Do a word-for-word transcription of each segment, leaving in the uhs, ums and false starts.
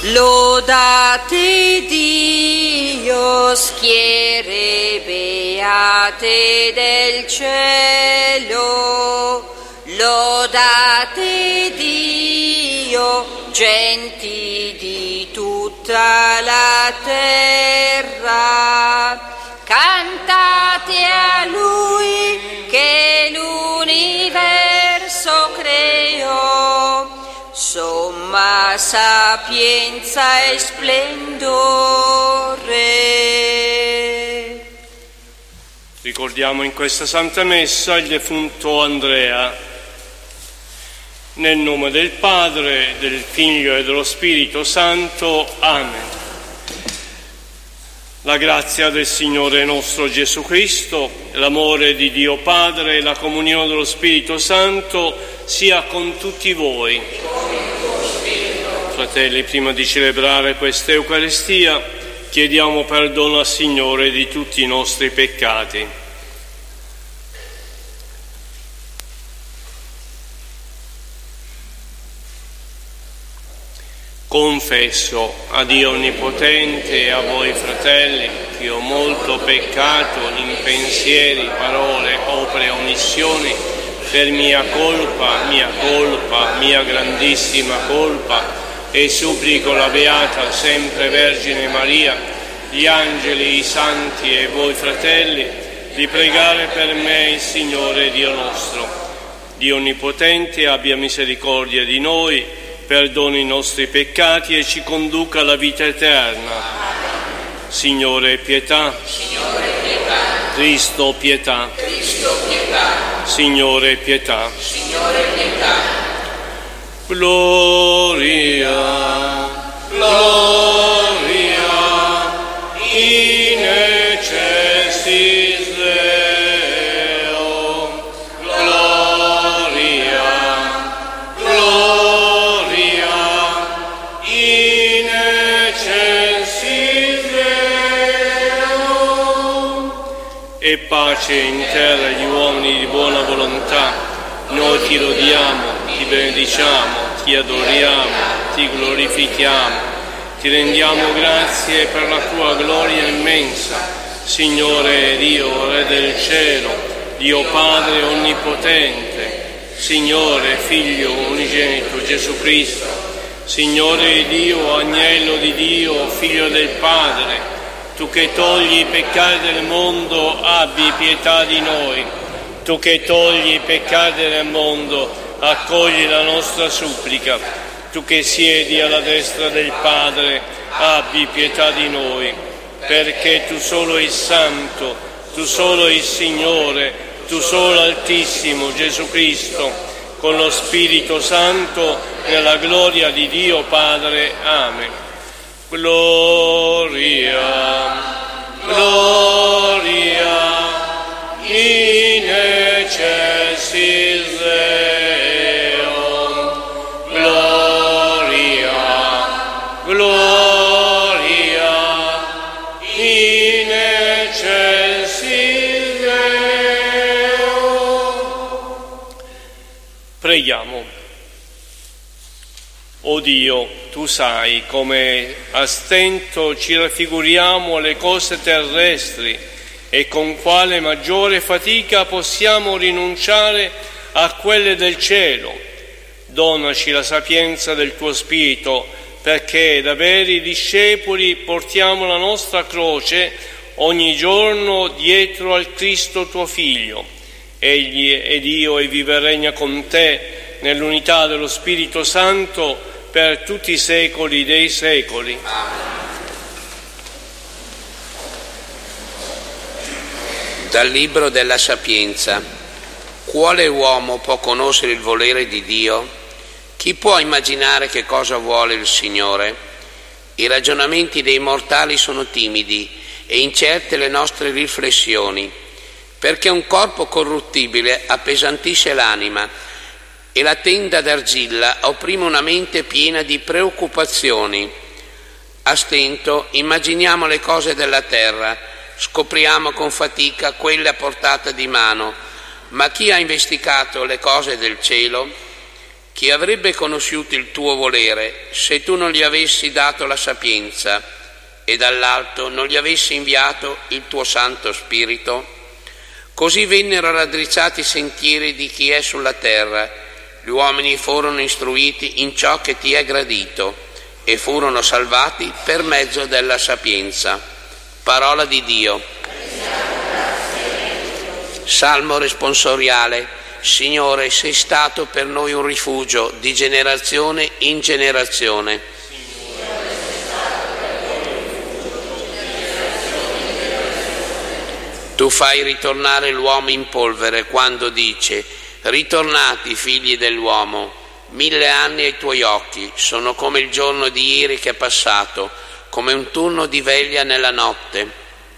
Lodate Dio, schiere beate del cielo, lodate Dio, genti di tutta la terra, cantate a Lui che l'universo creò, somma sapienza e splendore. Ricordiamo in questa Santa Messa il defunto Andrea. Nel nome del Padre, del Figlio e dello Spirito Santo. Amen. La grazia del Signore nostro Gesù Cristo, l'amore di Dio Padre e la comunione dello Spirito Santo sia con tutti voi. Fratelli, prima di celebrare questa Eucaristia, chiediamo perdono al Signore di tutti i nostri peccati. Confesso a Dio Onnipotente e a voi, fratelli, che ho molto peccato in pensieri, parole, opere e omissioni, per mia colpa, mia colpa, mia grandissima colpa, e supplico la Beata sempre Vergine Maria, gli angeli, i santi e voi, fratelli, di pregare per me il Signore Dio nostro. Dio Onnipotente abbia misericordia di noi, perdoni i nostri peccati e ci conduca alla vita eterna. Signore, pietà. Signore, pietà. Cristo, pietà. Cristo, pietà. Signore, pietà. Signore, pietà. Gloria, gloria, in excelsis Deo. Gloria, gloria, in excelsis Deo. E pace in terra agli uomini di buona volontà. Noi ti lodiamo, ti benediciamo, ti adoriamo, ti glorifichiamo, ti rendiamo grazie per la tua gloria immensa, Signore Dio, Re del cielo, Dio Padre onnipotente, Signore Figlio unigenito Gesù Cristo, Signore Dio, Agnello di Dio, Figlio del Padre, tu che togli i peccati del mondo, abbi pietà di noi. Tu che togli i peccati del mondo, accogli la nostra supplica. Tu che siedi alla destra del Padre, abbi pietà di noi, perché tu solo il Santo, tu solo il Signore, tu solo Altissimo Gesù Cristo, con lo Spirito Santo, nella gloria di Dio Padre. Amen. Gloria, gloria, in excelsis Deo, gloria, gloria, in excelsis Deo. Preghiamo. O Dio, tu sai come a stento ci raffiguriamo le cose terrestri e con quale maggiore fatica possiamo rinunciare a quelle del cielo. Donaci la sapienza del tuo Spirito, perché da veri discepoli portiamo la nostra croce ogni giorno dietro al Cristo tuo Figlio. Egli è Dio e vive e regna con te nell'unità dello Spirito Santo per tutti i secoli dei secoli. Dal Libro della Sapienza. Quale uomo può conoscere il volere di Dio? Chi può immaginare che cosa vuole il Signore? I ragionamenti dei mortali sono timidi e incerte le nostre riflessioni, perché un corpo corruttibile appesantisce l'anima e la tenda d'argilla opprime una mente piena di preoccupazioni. A stento immaginiamo le cose della terra, scopriamo con fatica quelle a portata di mano, ma chi ha investigato le cose del cielo? Chi avrebbe conosciuto il tuo volere se tu non gli avessi dato la sapienza e dall'alto non gli avessi inviato il tuo Santo Spirito? Così vennero raddrizzati i sentieri di chi è sulla terra, gli uomini furono istruiti in ciò che ti è gradito e furono salvati per mezzo della sapienza. Parola di Dio. Salmo responsoriale. Signore, sei stato per noi un rifugio di generazione in generazione. Tu fai ritornare l'uomo in polvere quando dice: ritornati figli dell'uomo. Mille anni ai tuoi occhi sono come il giorno di ieri che è passato, come un turno di veglia nella notte.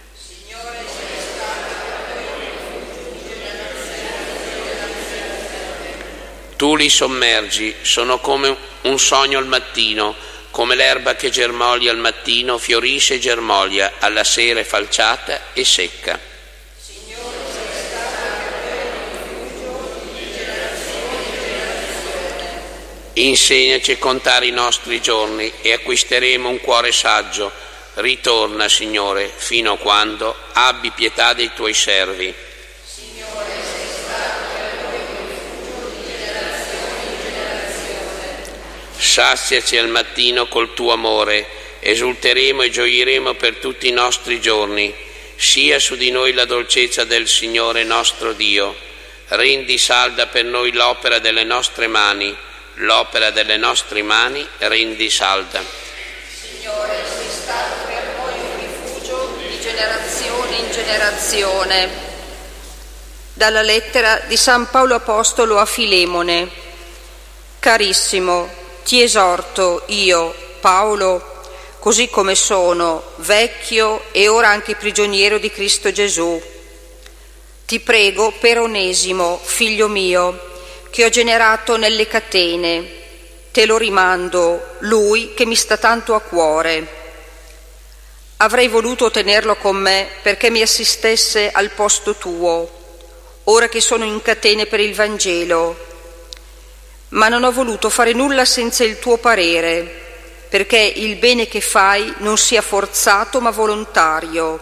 Tu li sommergi, sono come un sogno al mattino, come l'erba che germoglia al mattino, fiorisce e germoglia, alla sera è falciata e secca. Signore, sei stato rifugio di generazione in generazione. Insegnaci a contare i nostri giorni e acquisteremo un cuore saggio. Ritorna, Signore, fino a quando abbi pietà dei tuoi servi. Saziaci al mattino col tuo amore, esulteremo e gioiremo per tutti i nostri giorni. Sia su di noi la dolcezza del Signore nostro Dio. Rendi salda per noi l'opera delle nostre mani, l'opera delle nostre mani rendi salda. Signore, sei stato per noi un rifugio di generazione in generazione. Dalla lettera di San Paolo Apostolo a Filemone. Carissimo, ti esorto io, Paolo, così come sono, vecchio e ora anche prigioniero di Cristo Gesù. Ti prego per Onesimo, figlio mio, che ho generato nelle catene. Te lo rimando, lui che mi sta tanto a cuore. Avrei voluto tenerlo con me perché mi assistesse al posto tuo, ora che sono in catene per il Vangelo. Ma non ho voluto fare nulla senza il tuo parere, perché il bene che fai non sia forzato ma volontario.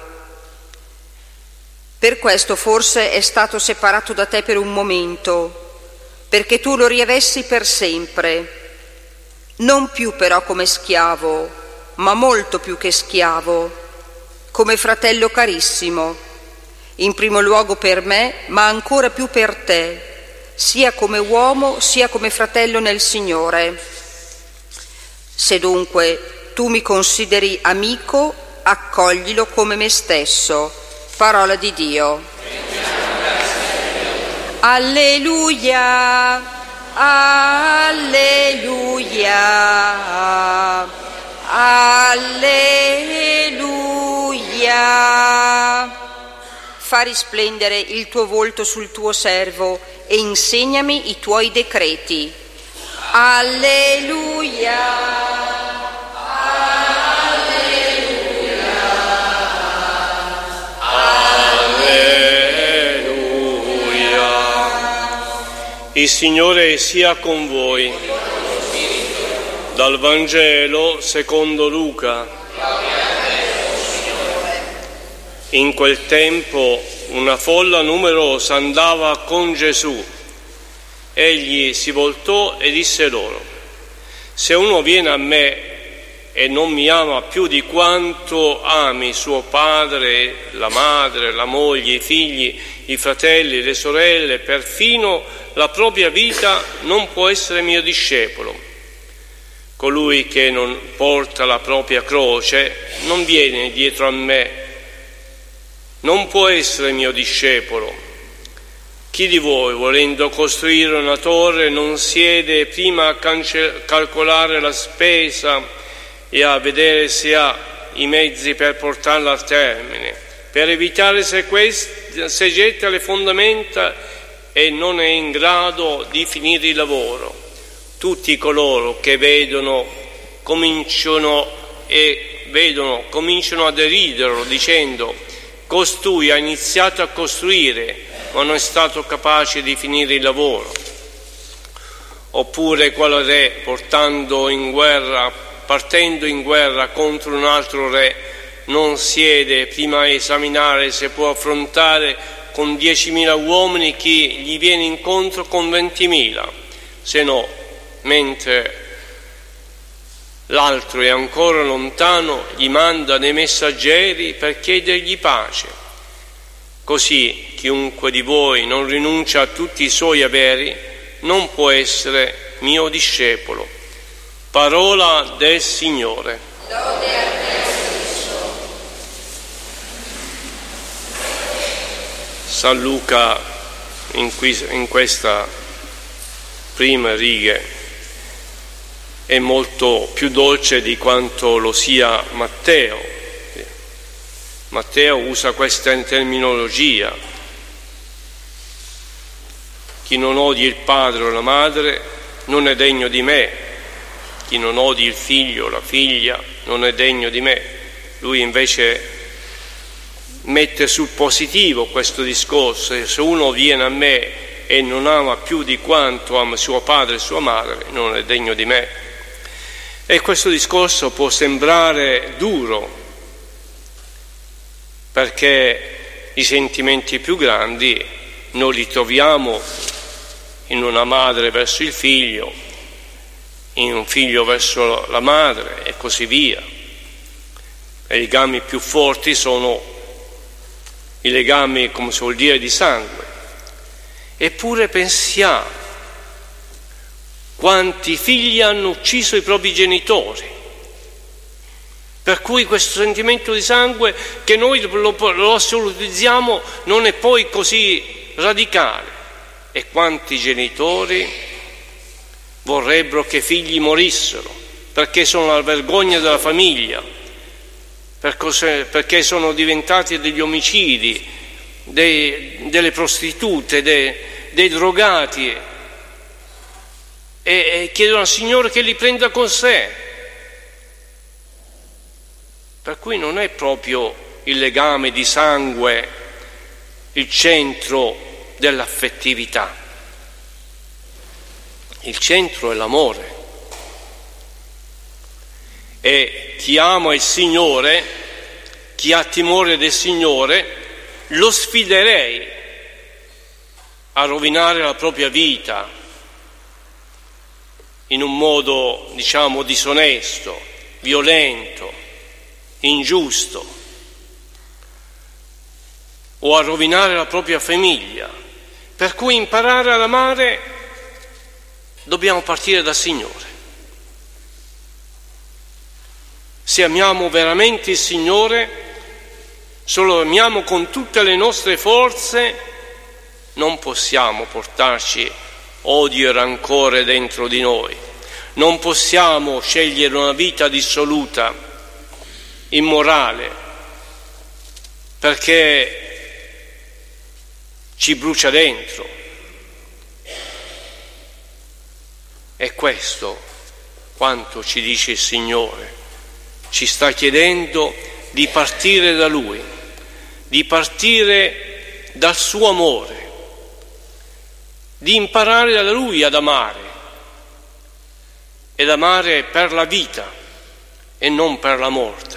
Per questo forse è stato separato da te per un momento, perché tu lo riavessi per sempre, non più però come schiavo, ma molto più che schiavo, come fratello carissimo, in primo luogo per me, ma ancora più per te, sia come uomo sia come fratello nel Signore. Se dunque tu mi consideri amico, accoglilo come me stesso. Parola di Dio. Alleluia, alleluia, alleluia. Fa risplendere il tuo volto sul tuo servo e insegnami i tuoi decreti. Alleluia, alleluia, alleluia. Il Signore sia con voi. Dal Vangelo secondo Luca. In quel tempo una folla numerosa andava con Gesù. Egli si voltò e disse loro: se uno viene a me e non mi ama più di quanto ami suo padre, la madre, la moglie, i figli, i fratelli, le sorelle, perfino la propria vita, non può essere mio discepolo. Colui che non porta la propria croce non viene dietro a me, non può essere mio discepolo. Chi di voi, volendo costruire una torre, non siede prima a cance- calcolare la spesa e a vedere se ha i mezzi per portarla a termine, per evitare se, quest- se getta le fondamenta e non è in grado di finire il lavoro? Tutti coloro che vedono cominciano e vedono cominciano a deriderlo, dicendo: costui ha iniziato a costruire, ma non è stato capace di finire il lavoro. oppure quale re portando in guerra, partendo in guerra contro un altro re, non siede prima a esaminare se può affrontare con diecimila uomini chi gli viene incontro con ventimila, se no, mentre l'altro è ancora lontano, gli manda dei messaggeri per chiedergli pace. Così chiunque di voi non rinuncia a tutti i suoi averi non può essere mio discepolo. Parola del Signore. Lode a te, Cristo. San Luca in, qui, in questa prima righe è molto più dolce di quanto lo sia Matteo. Matteo usa questa terminologia: chi non odia il padre o la madre non è degno di me, chi non odia il figlio o la figlia non è degno di me. Lui invece mette sul positivo questo discorso: se uno viene a me e non ama più di quanto ama suo padre e sua madre non è degno di me. E questo discorso può sembrare duro, perché i sentimenti più grandi non li troviamo in una madre verso il figlio, in un figlio verso la madre e così via. E i legami più forti sono i legami, come si vuol dire, di sangue. Eppure pensiamo quanti figli hanno ucciso i propri genitori, per cui questo sentimento di sangue che noi lo, lo assolutizziamo non è poi così radicale. E quanti genitori vorrebbero che i figli morissero perché sono la vergogna della famiglia, perché sono diventati degli omicidi, dei, delle prostitute, dei, dei drogati, e, e chiedono al Signore che li prenda con sé. Per cui non è proprio il legame di sangue il centro dell'affettività. Il centro è l'amore. E chi ama il Signore, chi ha timore del Signore, lo sfiderei a rovinare la propria vita in un modo, diciamo, disonesto, violento, ingiusto, o a rovinare la propria famiglia. Per cui imparare ad amare dobbiamo partire dal Signore. Se amiamo veramente il Signore, se lo amiamo con tutte le nostre forze, non possiamo portarci odio e rancore dentro di noi. Non possiamo scegliere una vita dissoluta, immorale, perché ci brucia dentro. E questo quanto ci dice il Signore. Ci sta chiedendo di partire da Lui, di partire dal suo amore, di imparare da Lui ad amare, ed amare per la vita e non per la morte.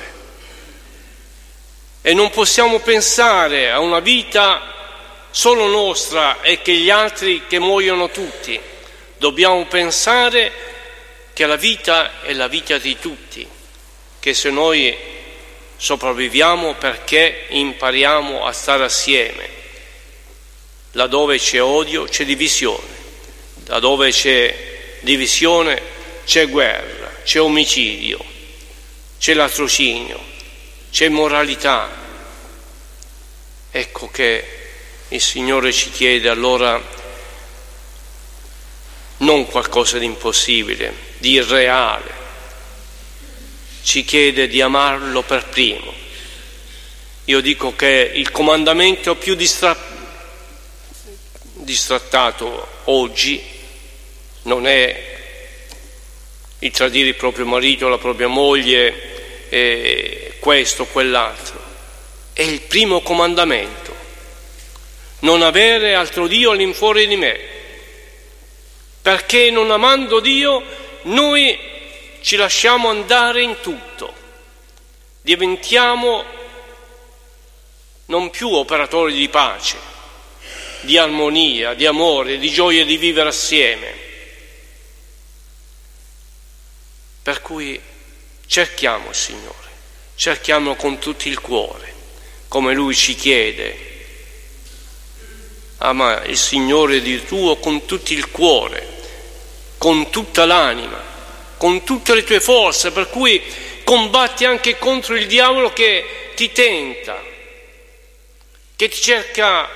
E non possiamo pensare a una vita solo nostra e che gli altri che muoiono tutti. Dobbiamo pensare che la vita è la vita di tutti, che se noi sopravviviamo perché impariamo a stare assieme. Laddove c'è odio c'è divisione, laddove c'è divisione c'è guerra, c'è omicidio, c'è latrocinio, c'è immoralità. Ecco che il Signore ci chiede allora non qualcosa di impossibile, di irreale. Ci chiede di amarlo per primo. Io dico che il comandamento più distra- distrattato oggi non è il tradire il proprio marito, la propria moglie, eh, questo o quell'altro. È il primo comandamento: non avere altro Dio all'infuori di me. perché non amando Dio noi ci lasciamo andare in tutto, diventiamo non più operatori di pace, di armonia, di amore, di gioia di vivere assieme. Per cui cerchiamo il Signore, cerchiamo con tutto il cuore, come Lui ci chiede. Ama il Signore di tuo con tutto il cuore, con tutta l'anima, con tutte le tue forze, per cui combatti anche contro il diavolo che ti tenta, che ti cerca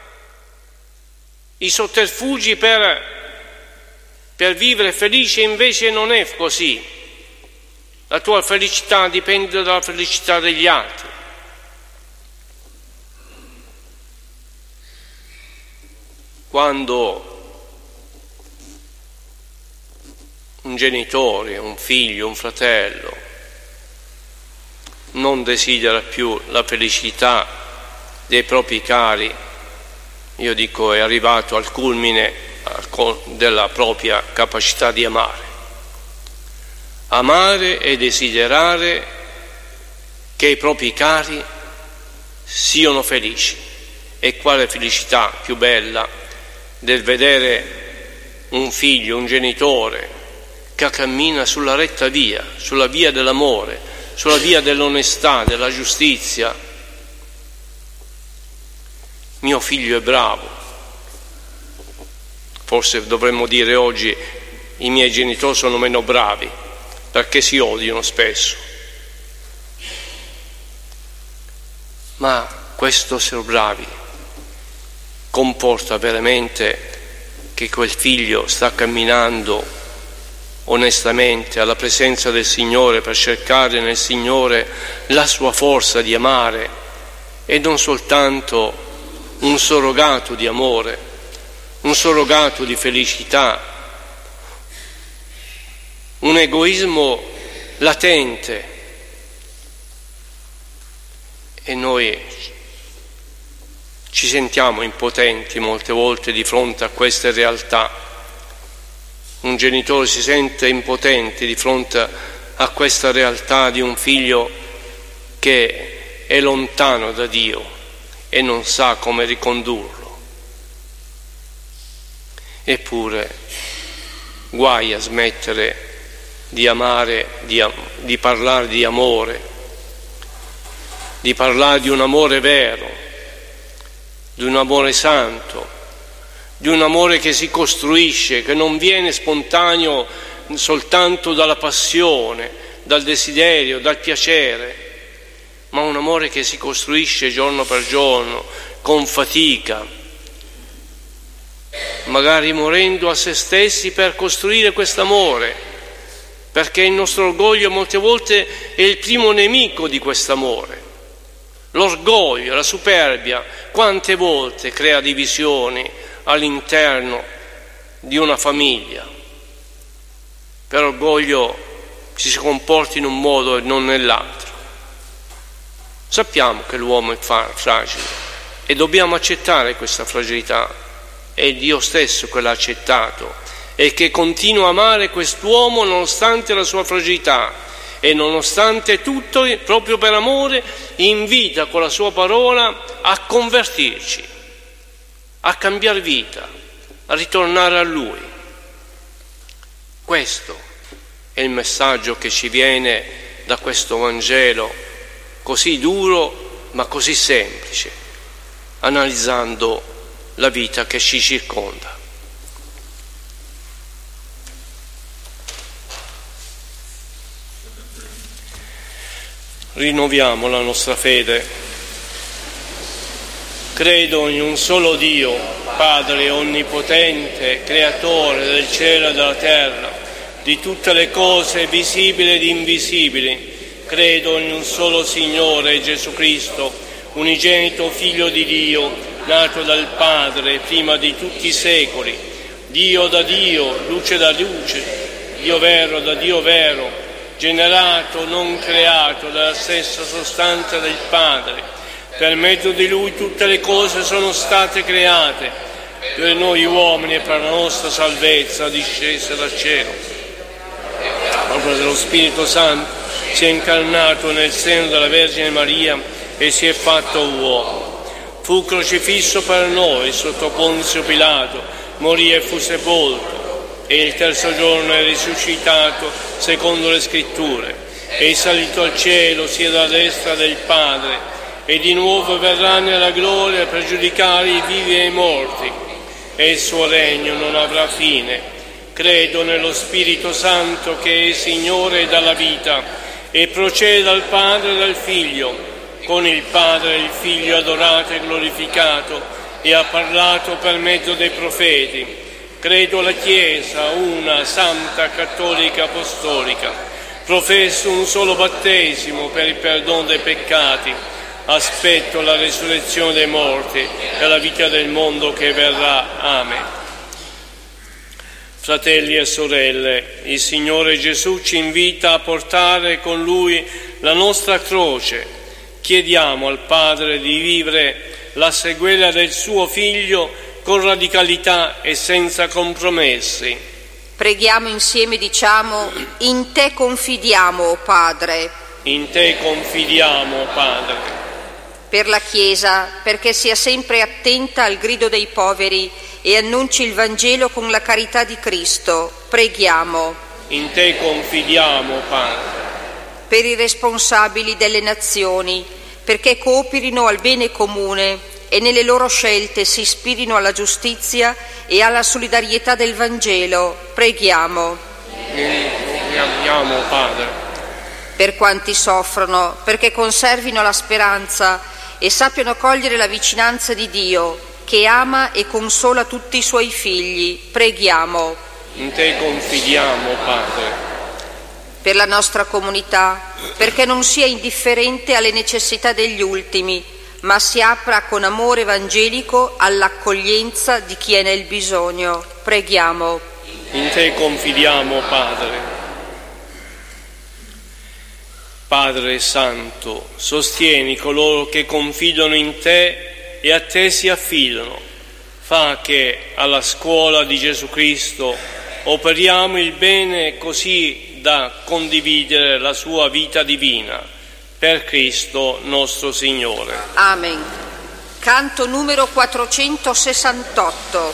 i sotterfugi per, per vivere felice, invece non è così. La tua felicità dipende dalla felicità degli altri. Quando un genitore, un figlio, un fratello non desidera più la felicità dei propri cari, io dico è arrivato al culmine della propria capacità di amare. Amare e desiderare che i propri cari siano felici. E quale felicità più bella del vedere un figlio, un genitore che cammina sulla retta via, sulla via dell'amore, sulla via dell'onestà, della giustizia. Mio figlio è bravo. Forse dovremmo dire oggi i miei genitori sono meno bravi, perché si odiano spesso. Ma questo essere bravi comporta veramente che quel figlio sta camminando onestamente alla presenza del Signore per cercare nel Signore la sua forza di amare e non soltanto un surrogato di amore, un surrogato di felicità, un egoismo latente. E noi ci sentiamo impotenti molte volte di fronte a queste realtà. Un genitore si sente impotente di fronte a questa realtà di un figlio che è lontano da Dio e non sa come ricondurlo. Eppure guai a smettere di amare, di, di parlare di amore, di parlare di un amore vero, di un amore santo, di un amore che si costruisce, che non viene spontaneo soltanto dalla passione, dal desiderio, dal piacere, ma un amore che si costruisce giorno per giorno, con fatica, magari morendo a se stessi per costruire quest'amore, perché il nostro orgoglio molte volte è il primo nemico di quest'amore. L'orgoglio, la superbia, quante volte crea divisioni all'interno di una famiglia. Per orgoglio ci si comporta in un modo e non nell'altro. Sappiamo che l'uomo è fragile e dobbiamo accettare questa fragilità. È Dio stesso che l'ha accettato e che continua a amare quest'uomo nonostante la sua fragilità. E nonostante tutto, proprio per amore, invita con la sua parola a convertirci, a cambiare vita, a ritornare a Lui. Questo è il messaggio che ci viene da questo Vangelo così duro ma così semplice, analizzando la vita che ci circonda. Rinnoviamo la nostra fede. Credo in un solo Dio, Padre onnipotente, creatore del cielo e della terra, di tutte le cose visibili ed invisibili. Credo in un solo Signore, Gesù Cristo, unigenito Figlio di Dio, nato dal Padre prima di tutti i secoli, Dio da Dio, luce da luce, Dio vero da Dio vero, generato, non creato, dalla stessa sostanza del Padre. Per mezzo di Lui tutte le cose sono state create, per noi uomini e per la nostra salvezza discese dal cielo. L'opera dello Spirito Santo si è incarnato nel seno della Vergine Maria e si è fatto uomo. Fu crocifisso per noi sotto Ponzio Pilato, morì e fu sepolto, e il terzo giorno è risuscitato secondo le Scritture, è salito al cielo, siede alla destra del Padre, e di nuovo verrà nella gloria per giudicare i vivi e i morti, e il suo regno non avrà fine. Credo nello Spirito Santo che è Signore dalla vita e procede dal Padre e dal Figlio, con il Padre e il Figlio adorato e glorificato, e ha parlato per mezzo dei profeti. Credo alla Chiesa, una, santa, cattolica, apostolica. Professo un solo battesimo per il perdono dei peccati. Aspetto la resurrezione dei morti e la vita del mondo che verrà. Amen. Fratelli e sorelle, il Signore Gesù ci invita a portare con Lui la nostra croce. Chiediamo al Padre di vivere la sequela del suo Figlio con radicalità e senza compromessi. Preghiamo insieme, diciamo: in te confidiamo, o Padre. In te confidiamo, o Padre. Per la Chiesa, perché sia sempre attenta al grido dei poveri e annunci il Vangelo con la carità di Cristo, preghiamo. In te confidiamo, Padre. Per i responsabili delle nazioni, perché cooperino al bene comune e nelle loro scelte si ispirino alla giustizia e alla solidarietà del Vangelo, preghiamo. Preghiamo, Padre. Per quanti soffrono, perché conservino la speranza e sappiano cogliere la vicinanza di Dio, che ama e consola tutti i suoi figli, preghiamo. In te confidiamo, Padre. Per la nostra comunità, perché non sia indifferente alle necessità degli ultimi, ma si apra con amore evangelico all'accoglienza di chi è nel bisogno. Preghiamo. In te confidiamo, Padre. Padre Santo, sostieni coloro che confidano in te e a te si affidano. Fa che alla scuola di Gesù Cristo operiamo il bene così da condividere la sua vita divina. Per Cristo nostro Signore. Amen. Canto numero quattrocentosessantotto.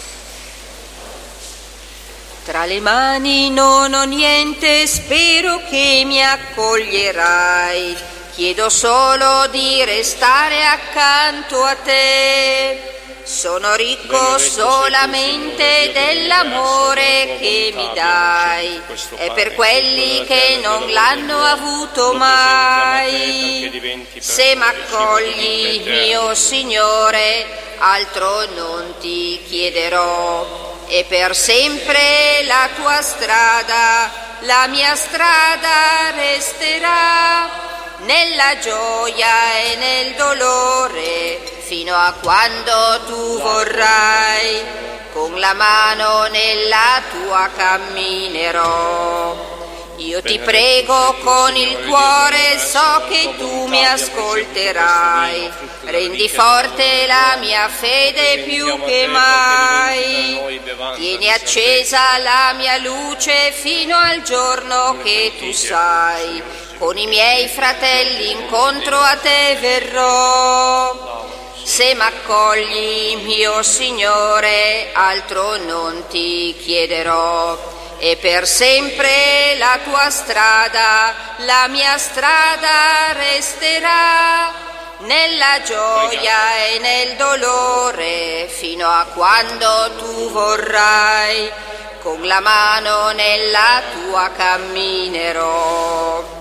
Tra le mani non ho niente, spero che mi accoglierai. Chiedo solo di restare accanto a te. Sono ricco solamente dell'amore che mi dai, e per quelli che non l'hanno avuto mai. Se m'accogli, mio Signore, altro non ti chiederò, e per sempre la tua strada, la mia strada resterà, nella gioia e nel dolore, fino a quando tu vorrai, con la mano nella tua camminerò. Io ti prego con il cuore, so che tu mi ascolterai, rendi forte la mia fede più che mai, tieni accesa la mia luce fino al giorno che tu sai, con i miei fratelli incontro a te verrò. Se m'accogli, mio Signore, altro non ti chiederò, e per sempre la tua strada, la mia strada resterà, nella gioia e nel dolore, fino a quando tu vorrai, con la mano nella tua camminerò.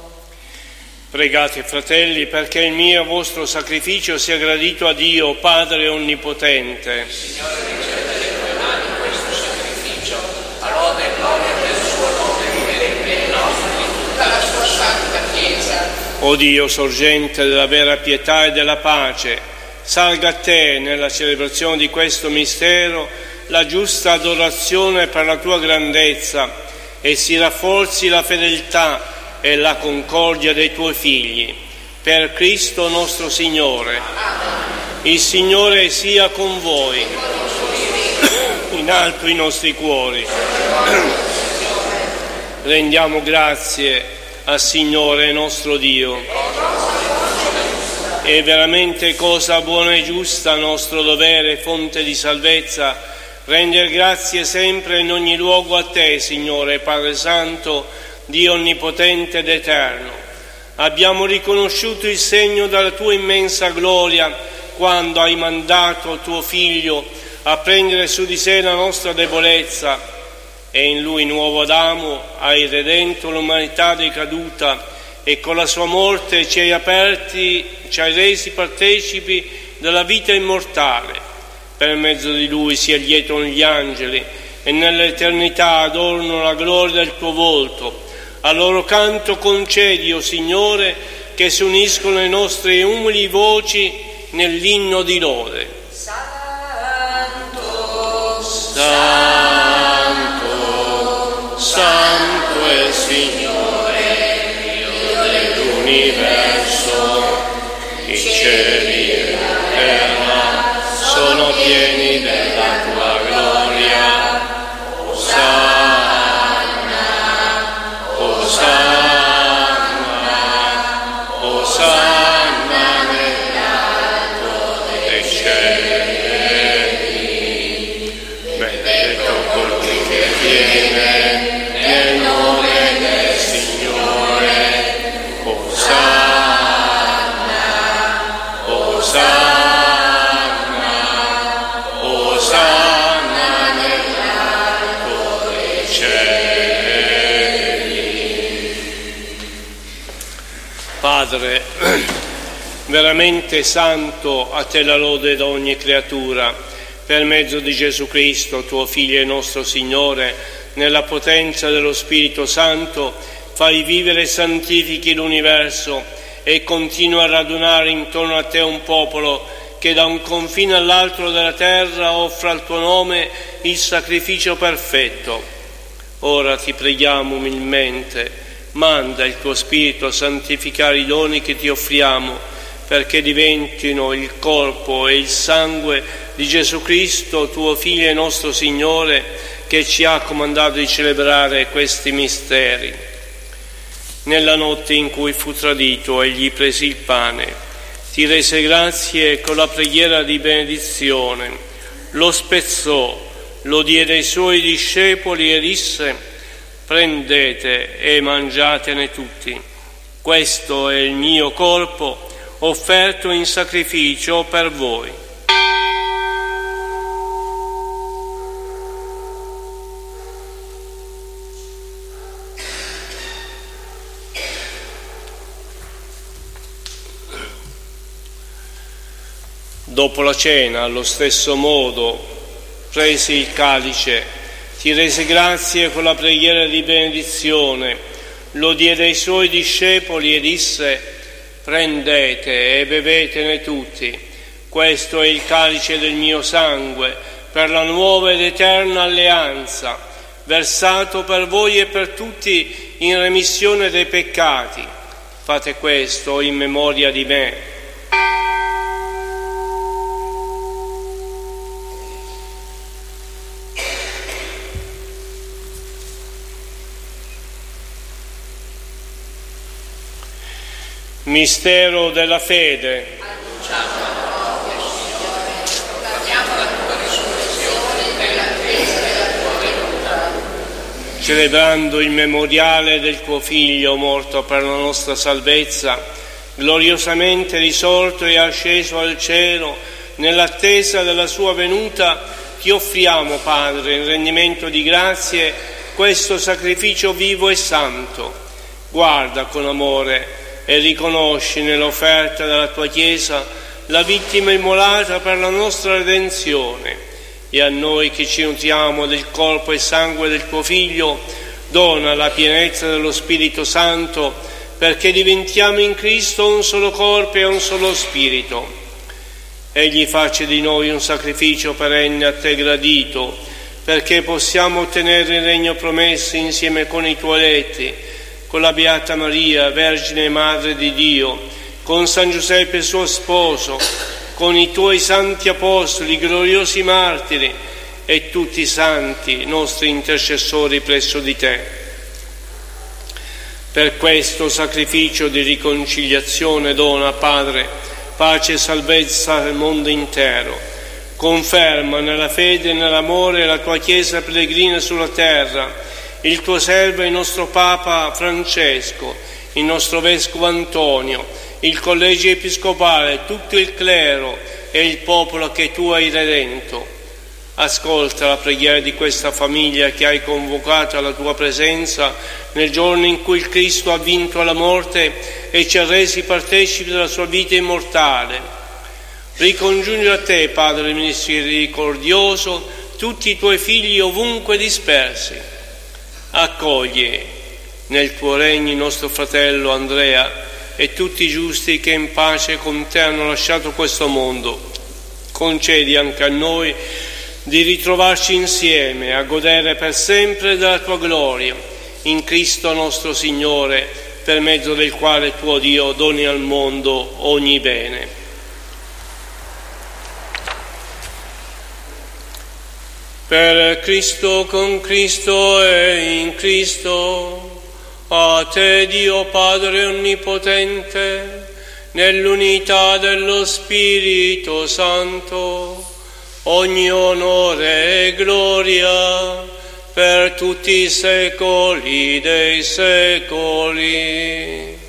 Pregate, fratelli, perché il mio e vostro sacrificio sia gradito a Dio, Padre Onnipotente. Signore, riceve dalle tue mani questo sacrificio, a lode e gloria del suo nome, per il bene nostro e di tutta la sua santa Chiesa. O Dio, sorgente della vera pietà e della pace, salga a te nella celebrazione di questo mistero la giusta adorazione per la tua grandezza, e si rafforzi la fedeltà e la concordia dei tuoi figli, per Cristo nostro Signore. Il Signore sia con voi. in alto i nostri cuori. Rendiamo grazie al Signore nostro Dio. È veramente cosa buona e giusta, nostro dovere, fonte di salvezza, rendere grazie sempre in ogni luogo a Te, Signore, Padre Santo, Dio onnipotente ed eterno. Abbiamo riconosciuto il segno della Tua immensa gloria quando hai mandato Tuo Figlio a prendere su di sé la nostra debolezza e in Lui, nuovo Adamo, hai redento l'umanità decaduta e con la Sua morte ci hai aperti, ci hai resi partecipi della vita immortale. Per mezzo di Lui sia lieto gli angeli e nell'eternità adorno la gloria del Tuo volto. A loro canto concedi, o Signore, che si uniscono le nostre umili voci nell'inno di lode. Santo, Santo, Santo è il Signore, Dio dell'universo, i cieli e la terra sono pieni della Tua gloria. Osanna, Osanna, Osanna nell'alto dei cieli. Benedetto colui che viene nel nome del Signore. Osanna, Osanna, Osanna nell'alto dei cieli. Padre, veramente santo, a Te la lode da ogni creatura, per mezzo di Gesù Cristo, Tuo Figlio e nostro Signore, nella potenza dello Spirito Santo, fai vivere e santifichi l'universo e continua a radunare intorno a Te un popolo che da un confine all'altro della terra offra al Tuo nome il sacrificio perfetto. Ora Ti preghiamo umilmente, manda il Tuo Spirito a santificare i doni che Ti offriamo, perché diventino il corpo e il sangue di Gesù Cristo, Tuo Figlio e nostro Signore, che ci ha comandato di celebrare questi misteri. Nella notte in cui fu tradito, Egli prese il pane, Ti rese grazie con la preghiera di benedizione, lo spezzò, lo diede ai Suoi discepoli e disse: prendete e mangiatene tutti, questo è il mio corpo offerto in sacrificio per voi. Dopo la cena, allo stesso modo, prese il calice, Ti rese grazie con la preghiera di benedizione, lo diede ai Suoi discepoli e disse: prendete e bevetene tutti, questo è il calice del mio sangue, per la nuova ed eterna alleanza, versato per voi e per tutti in remissione dei peccati. Fate questo in memoria di me. Mistero della fede. Celebrando il memoriale del Tuo Figlio morto per la nostra salvezza, gloriosamente risorto e asceso al cielo, nell'attesa della Sua venuta, Ti offriamo, Padre, in rendimento di grazie, questo sacrificio vivo e santo. Guarda con amore e riconosci nell'offerta della Tua Chiesa la vittima immolata per la nostra redenzione, e a noi che ci nutriamo del corpo e sangue del Tuo Figlio dona la pienezza dello Spirito Santo, perché diventiamo in Cristo un solo corpo e un solo Spirito. Egli faccia di noi un sacrificio perenne a Te gradito, perché possiamo ottenere il regno promesso insieme con i Tuoi eletti, con la Beata Maria, Vergine e Madre di Dio, con San Giuseppe suo sposo, con i Tuoi santi apostoli, gloriosi martiri, e tutti i santi, nostri intercessori presso di te. Per questo sacrificio di riconciliazione dona, Padre, pace e salvezza al mondo intero. Conferma nella fede e nell'amore la tua Chiesa pellegrina sulla terra, il tuo servo e il nostro Papa Francesco, il nostro Vescovo Antonio, il Collegio Episcopale, tutto il clero e il popolo che tu hai redento. Ascolta la preghiera di questa famiglia che hai convocato alla tua presenza nel giorno in cui il Cristo ha vinto la morte e ci ha resi partecipi della sua vita immortale. Ricongiungi a te, Padre misericordioso, tutti i tuoi figli ovunque dispersi. Accogli nel tuo regno il nostro fratello Andrea e tutti i giusti che in pace con te hanno lasciato questo mondo. Concedi anche a noi di ritrovarci insieme a godere per sempre della tua gloria, in Cristo nostro Signore, per mezzo del quale tuo Dio doni al mondo ogni bene. Per Cristo, con Cristo e in Cristo, a te Dio Padre Onnipotente, nell'unità dello Spirito Santo, ogni onore e gloria per tutti i secoli dei secoli.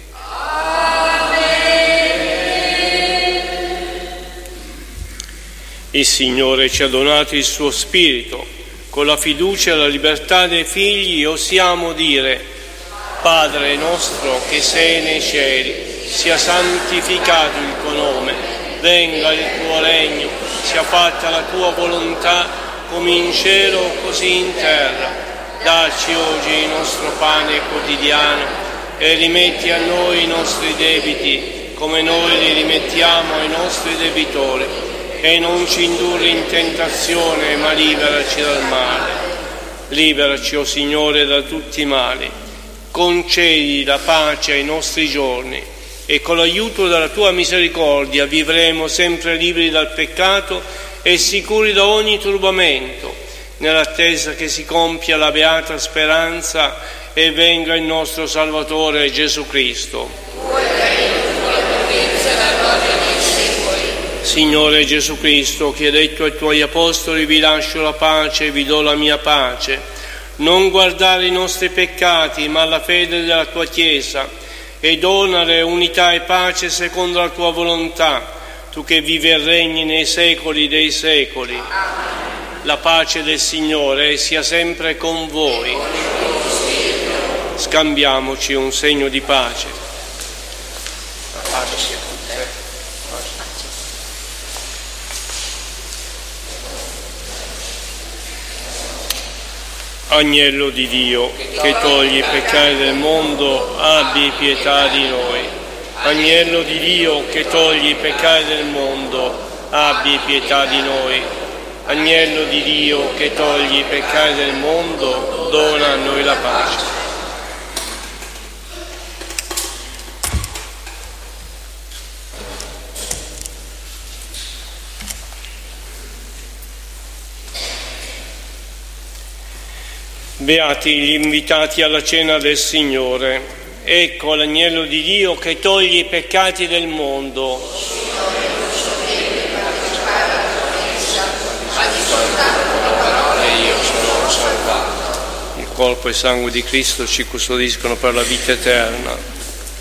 Il Signore ci ha donato il suo Spirito. Con la fiducia e la libertà dei figli osiamo dire: Padre nostro che sei nei cieli, sia santificato il tuo nome, venga il tuo regno, sia fatta la tua volontà, come in cielo così in terra. Dacci oggi il nostro pane quotidiano e rimetti a noi i nostri debiti, come noi li rimettiamo ai nostri debitori, e non ci indurre in tentazione, ma liberaci dal male. Liberaci, o Signore, da tutti i mali. Concedi la pace ai nostri giorni e con l'aiuto della tua misericordia vivremo sempre liberi dal peccato e sicuri da ogni turbamento, nell'attesa che si compia la beata speranza e venga il nostro Salvatore Gesù Cristo. Signore Gesù Cristo, che hai detto ai tuoi apostoli: vi lascio la pace e vi do la mia pace, non guardare i nostri peccati ma la fede della tua Chiesa, e donare unità e pace secondo la tua volontà, tu che vivi e regni nei secoli dei secoli. La pace del Signore sia sempre con voi. Scambiamoci un segno di pace. La pace sia con te. Agnello di Dio, che togli i peccati del mondo, abbi pietà di noi. Agnello di Dio, che togli i peccati del mondo, abbi pietà di noi. Agnello di Dio, che togli i peccati del mondo, dona a noi la pace. Beati gli invitati alla cena del Signore. Ecco l'agnello di Dio che toglie i peccati del mondo. Il corpo e sangue di Cristo ci custodiscono per la vita eterna.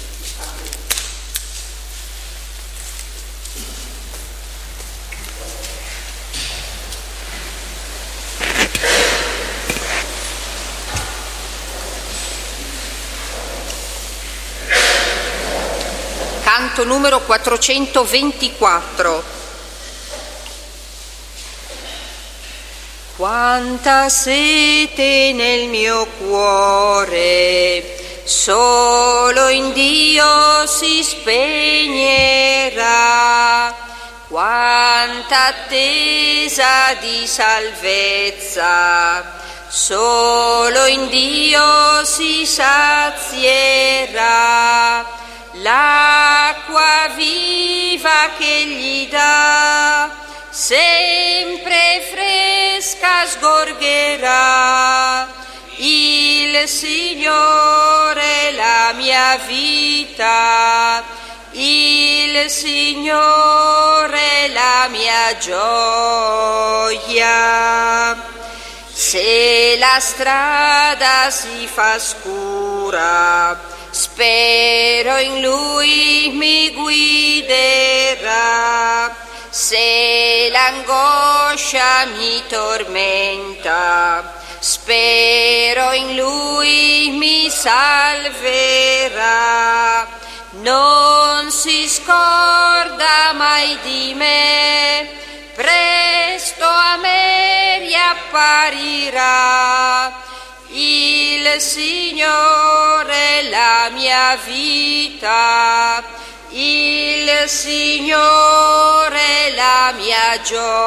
Canto numero quattrocentoventiquattro. Quanta sete nel mio cuore, solo in Dio si spegnerà. Quanta attesa di salvezza, solo in Dio si sazierà. L'acqua viva che gli dà, sempre fresca fresca sgorgerà. Il Signore è la mia vita, il Signore è la mia gioia. Se la strada si fa scura, spero in Lui mi guiderà. Se l'angoscia mi tormenta, spero in Lui mi salverà. Non si scorda mai di me, presto a me riapparirà. Il Signore è la mia vita, il Signore è la mia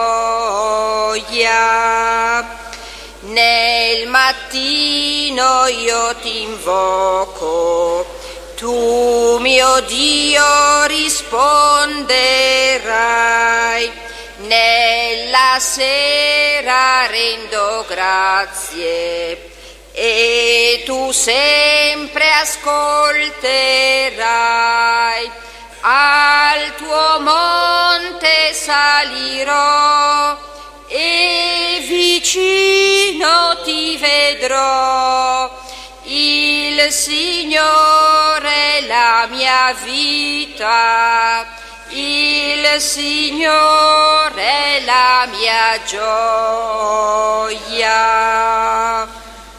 gioia. Nel mattino io ti invoco, tu mio Dio risponderai. Nella sera rendo grazie e tu sempre ascolterai. Al tuo monte salirò e vicino ti vedrò. Il Signore è la mia vita, il Signore è la mia gioia.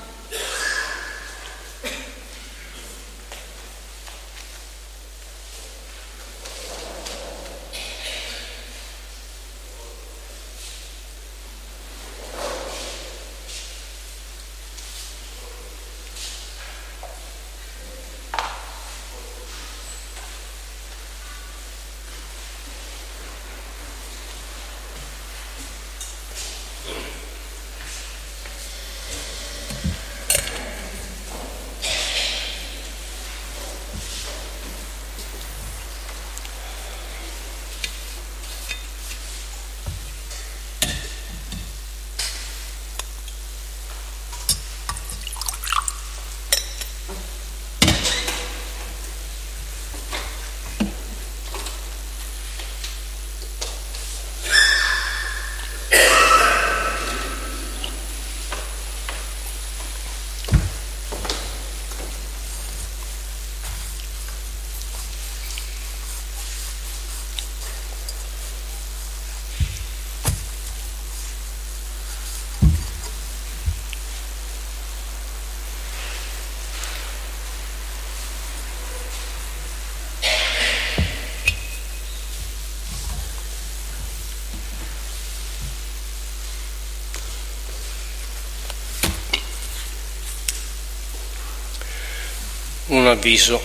Un avviso.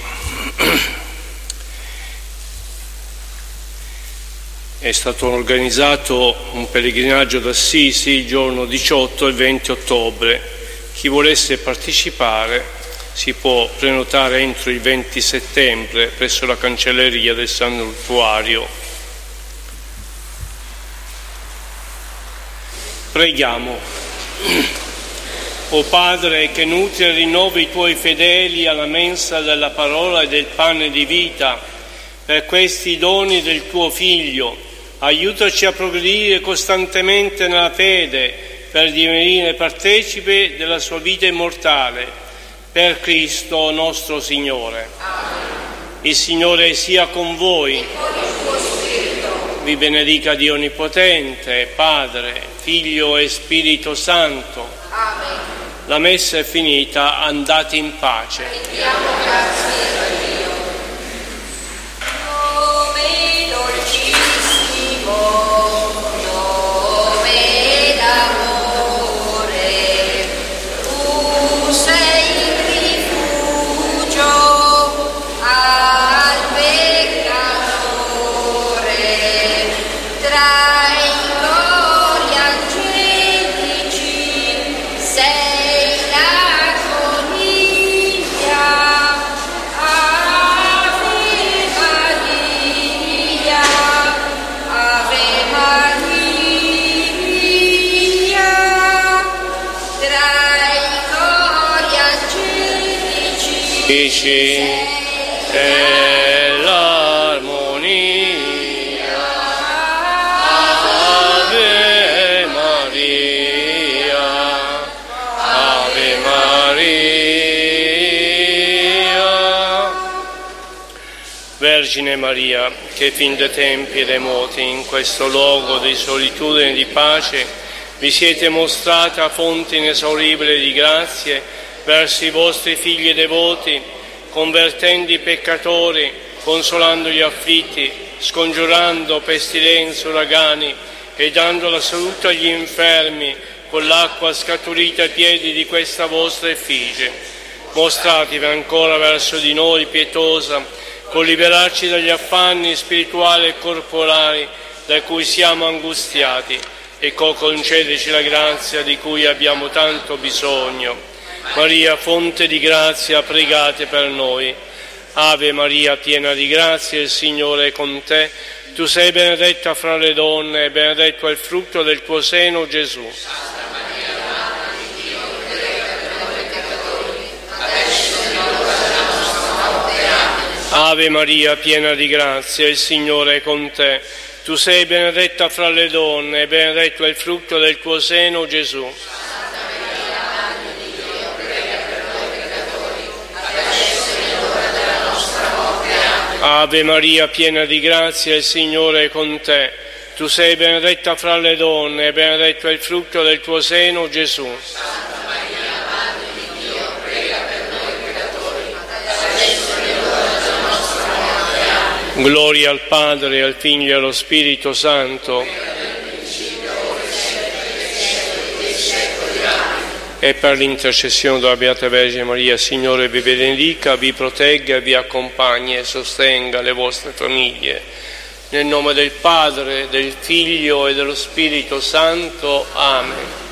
È stato organizzato un pellegrinaggio d'Assisi il giorno diciotto e venti ottobre. Chi volesse partecipare si può prenotare entro il venti settembre presso la cancelleria del santuario. Preghiamo. O Padre, che nutri e rinnovi i Tuoi fedeli alla mensa della parola e del pane di vita, per questi doni del Tuo Figlio, aiutaci a progredire costantemente nella fede, per divenire partecipe della Sua vita immortale, per Cristo nostro Signore. Amen. Il Signore sia con voi. E con il tuo spirito. Vi benedica Dio Onnipotente, Padre, Figlio e Spirito Santo. Amen. La messa è finita, andate in pace. Rendiamo grazie a Dio. Nome dolcissimo, nome d'amore, tu sei il rifugio al peccatore, trai in gloria angelici, sei la famiglia pacifici e l'armonia. Ave Maria, Ave Maria. Vergine Maria, che fin da tempi remoti in questo luogo di solitudine e di pace vi siete mostrata fonte inesauribile di grazie verso i vostri figli devoti, convertendo i peccatori, consolando gli afflitti, scongiurando pestilenze, uragani e dando la salute agli infermi con l'acqua scaturita ai piedi di questa vostra effigie. Mostratevi ancora verso di noi pietosa, con liberarci dagli affanni spirituali e corporali da cui siamo angustiati, e concedeci la grazia di cui abbiamo tanto bisogno. Maria, fonte di grazia, pregate per noi. Ave Maria, piena di grazia, il Signore è con te. Tu sei benedetta fra le donne e benedetto è il frutto del tuo seno, Gesù. Santa Maria, Madre di Dio, prega per noi peccatori, adesso è l'ora della nostra morte. Amen. Ave Maria, piena di grazia, il Signore è con te. Tu sei benedetta fra le donne e benedetto è il frutto del tuo seno, Gesù. Santa Maria, Madre di Dio, prega per noi peccatori, adesso è l'ora della nostra morte. Amen. Ave Maria, piena di grazia, il Signore è con te. Tu sei benedetta fra le donne e benedetto è il frutto del tuo seno, Gesù. Santa Maria, Madre di Dio, prega per noi peccatori, adesso è l'ora della nostra morte. Amen. Gloria al Padre, al Figlio e allo Spirito Santo. E per l'intercessione della Beata Vergine Maria, Signore vi benedica, vi protegga, vi accompagni e sostenga le vostre famiglie. Nel nome del Padre, del Figlio e dello Spirito Santo. Amen.